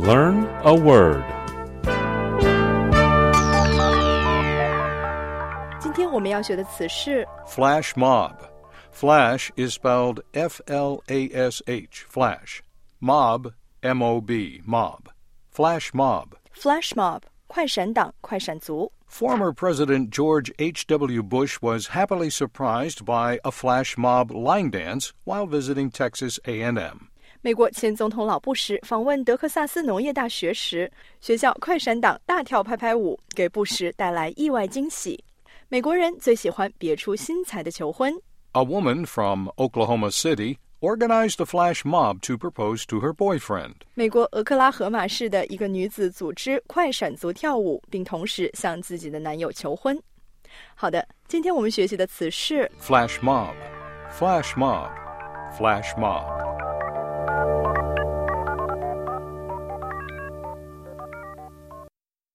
Learn a word. 今天我们要学的词是 Flash mob. Flash is spelled F-L-A-S-H, flash. Mob, M-O-B, mob. Flash mob. Flash mob, 快闪党、快闪族。 Former President George H.W. Bush was happily surprised by a flash mob line dance while visiting Texas A&M. 美国前总统老布什访问德克萨斯农业大学时，学校快闪党大跳拍拍舞，给布什带来意外惊喜。美国人最喜欢别出心裁的求婚。 A woman from Oklahoma City organized a flash mob to propose to her boyfriend. 美国俄克拉荷马市的一个女子组织快闪族跳舞，并同时向自己的男友求婚。好的，今天我们学习的词是 Flash mob. Flash mob. Flash mob.